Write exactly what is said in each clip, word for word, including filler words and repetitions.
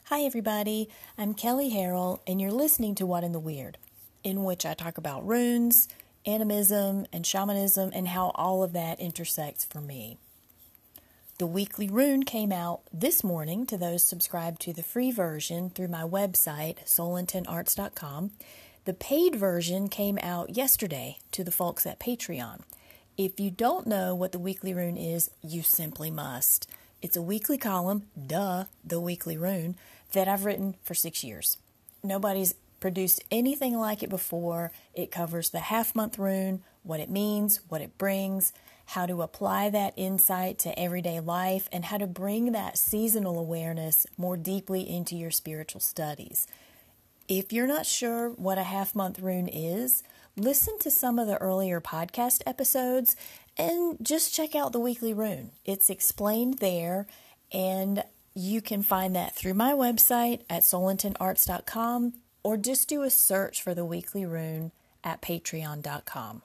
Hi everybody, I'm Kelly Harrell and you're listening to What in the Weird, in which I talk about runes, animism, and shamanism and how all of that intersects for me. The weekly rune came out this morning to those subscribed to the free version through my website, soul intent arts dot com. The paid version came out yesterday to the folks at Patreon. If you don't know what the weekly rune is, you simply must. It's a weekly column, duh, the weekly rune, that I've written for six years. Nobody's produced anything like it before. It covers the half-month rune, what it means, what it brings, how to apply that insight to everyday life, and how to bring that seasonal awareness more deeply into your spiritual studies. If you're not sure what a half-month rune is, listen to some of the earlier podcast episodes and just check out the weekly rune. It's explained there, and you can find that through my website at soul intent arts dot com or just do a search for the weekly rune at patreon dot com.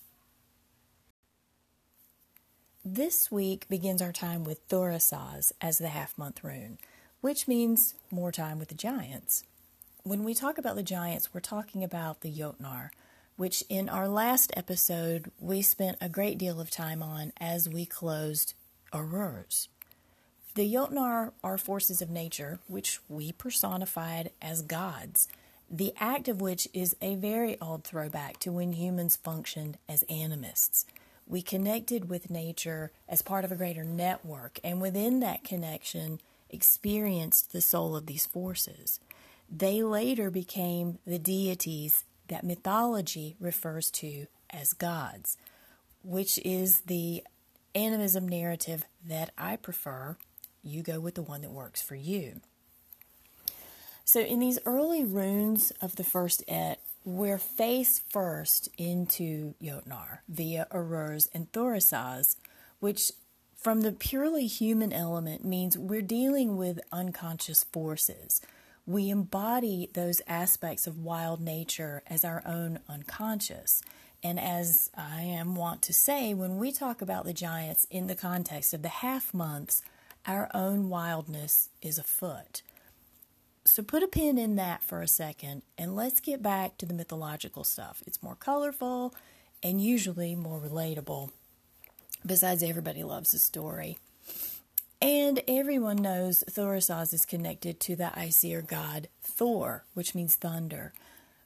This week begins our time with Thurisaz as the half-month rune, which means more time with the giants. When we talk about the giants, we're talking about the Jotnar, which in our last episode we spent a great deal of time on as we closed Uruz. The Jotnar are forces of nature, which we personified as gods, the act of which is a very old throwback to when humans functioned as animists. We connected with nature as part of a greater network, and within that connection, experienced the soul of these forces. They later became the deities that mythology refers to as gods, which is the animism narrative that I prefer. You go with the one that works for you. So in these early runes of the first Et, we're face first into Jotnar via Uruz and Thurisaz, which from the purely human element means we're dealing with unconscious forces. We embody those aspects of wild nature as our own unconscious. And as I am wont to say, when we talk about the giants in the context of the half months, our own wildness is afoot. So put a pin in that for a second, and let's get back to the mythological stuff. It's more colorful and usually more relatable. Besides, everybody loves a story. And everyone knows Thurisaz is connected to the Aesir god Thor, which means thunder.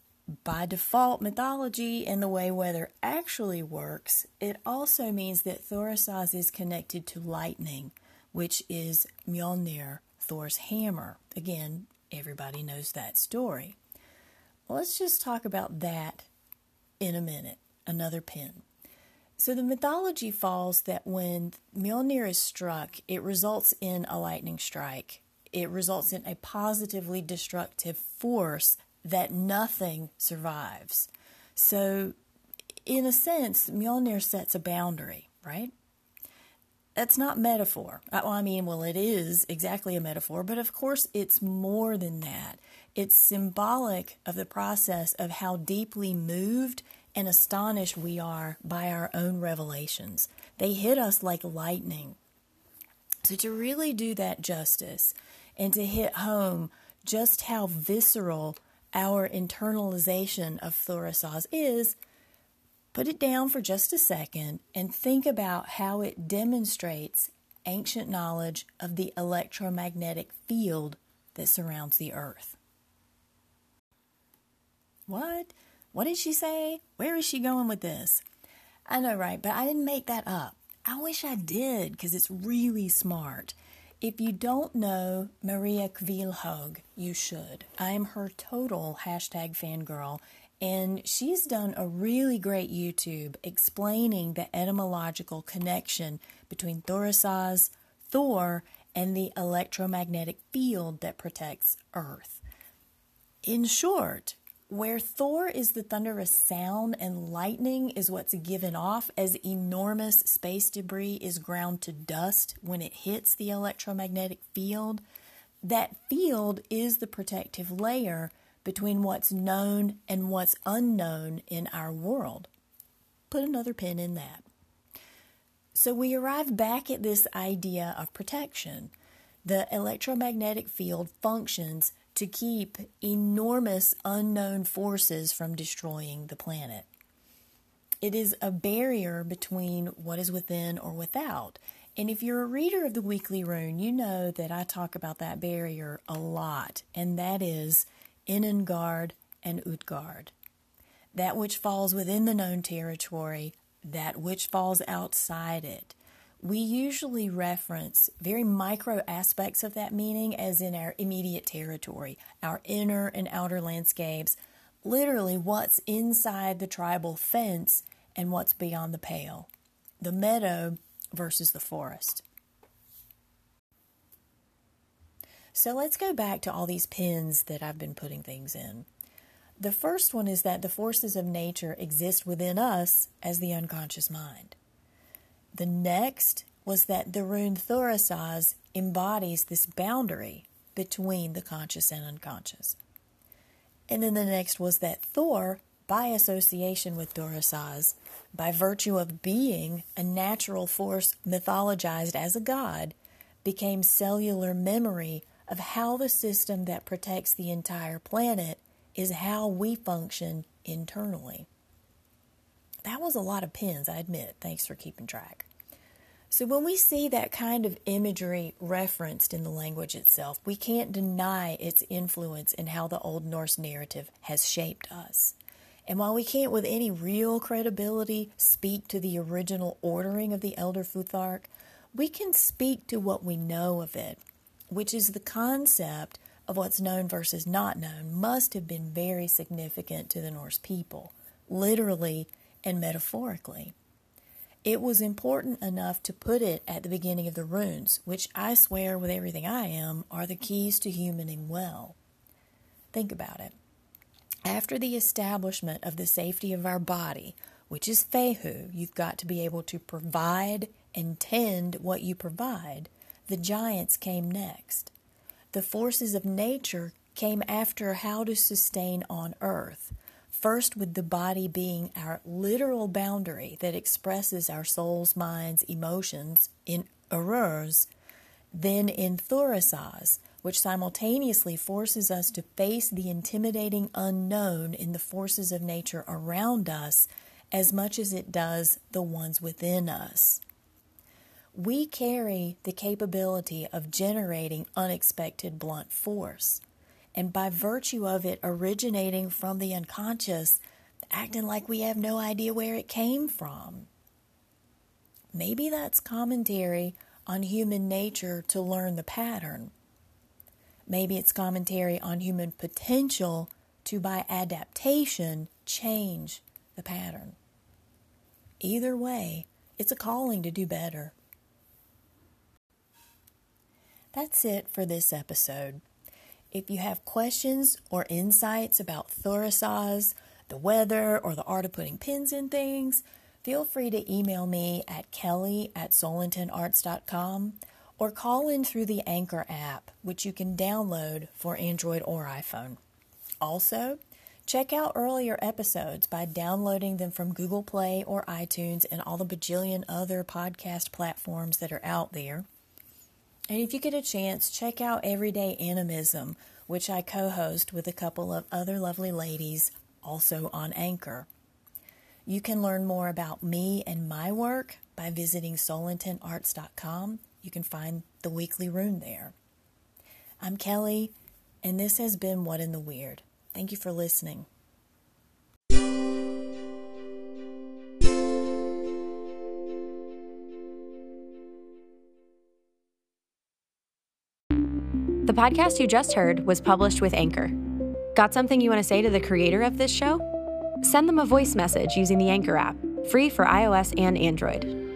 By default mythology and the way weather actually works, it also means that Thurisaz is connected to lightning, which is Mjolnir, Thor's hammer. Again, everybody knows that story. Let's just talk about that in a minute, another pin. So the mythology falls that when Mjolnir is struck, it results in a lightning strike. It results in a positively destructive force that nothing survives. So in a sense, Mjolnir sets a boundary, right? That's not metaphor. Well, I mean, well, it is exactly a metaphor, but of course it's more than that. It's symbolic of the process of how deeply moved and astonished we are by our own revelations. They hit us like lightning. So to really do that justice and to hit home just how visceral our internalization of Thurisaz is, put it down for just a second and think about how it demonstrates ancient knowledge of the electromagnetic field that surrounds the earth. What? What did she say? Where is she going with this? I know, right? But I didn't make that up. I wish I did, because it's really smart. If you don't know Maria Kvilhaug, you should. I am her total hashtag fangirl, and she's done a really great YouTube explaining the etymological connection between Thurisaz, Thor, and the electromagnetic field that protects Earth. In short, where Thor is the thunderous sound and lightning is what's given off as enormous space debris is ground to dust when it hits the electromagnetic field, that field is the protective layer between what's known and what's unknown in our world. Put another pin in that. So we arrive back at this idea of protection. The electromagnetic field functions to keep enormous unknown forces from destroying the planet. It is a barrier between what is within or without. And if you're a reader of the Weekly Rune, you know that I talk about that barrier a lot, and that is Inengard and Utgard. That which falls within the known territory, that which falls outside it. We usually reference very micro aspects of that meaning as in our immediate territory, our inner and outer landscapes, literally what's inside the tribal fence and what's beyond the pale, the meadow versus the forest. So let's go back to all these pins that I've been putting things in. The first one is that the forces of nature exist within us as the unconscious mind. The next was that the rune Thorisaz embodies this boundary between the conscious and unconscious. And then the next was that Thor, by association with Thorisaz, by virtue of being a natural force mythologized as a god, became cellular memory of how the system that protects the entire planet is how we function internally. That was a lot of pins, I admit. Thanks for keeping track. So when we see that kind of imagery referenced in the language itself, we can't deny its influence in how the Old Norse narrative has shaped us. And while we can't with any real credibility speak to the original ordering of the Elder Futhark, we can speak to what we know of it, which is the concept of what's known versus not known must have been very significant to the Norse people, literally and metaphorically. It was important enough to put it at the beginning of the runes, which I swear with everything I am are the keys to humaning well. Think about it. After the establishment of the safety of our body, which is Fehu, you've got to be able to provide and tend what you provide, the giants came next. The forces of nature came after how to sustain on earth. First with the body being our literal boundary that expresses our souls, minds, emotions in Ururs, then in Thorisaz, which simultaneously forces us to face the intimidating unknown in the forces of nature around us as much as it does the ones within us. We carry the capability of generating unexpected blunt force. And by virtue of it originating from the unconscious, acting like we have no idea where it came from. Maybe that's commentary on human nature to learn the pattern. Maybe it's commentary on human potential to, by adaptation, change the pattern. Either way, it's a calling to do better. That's it for this episode. If you have questions or insights about Thorisaz, the weather, or the art of putting pins in things, feel free to email me at kelly at solenton arts dot com or call in through the Anchor app, which you can download for Android or iPhone. Also, check out earlier episodes by downloading them from Google Play or iTunes and all the bajillion other podcast platforms that are out there. And if you get a chance, check out Everyday Animism, which I co-host with a couple of other lovely ladies, also on Anchor. You can learn more about me and my work by visiting solenton arts dot com. You can find the Weekly Rune there. I'm Kelly, and this has been What in the Weird. Thank you for listening. The podcast you just heard was published with Anchor. Got something you want to say to the creator of this show? Send them a voice message using the Anchor app, free for iOS and Android.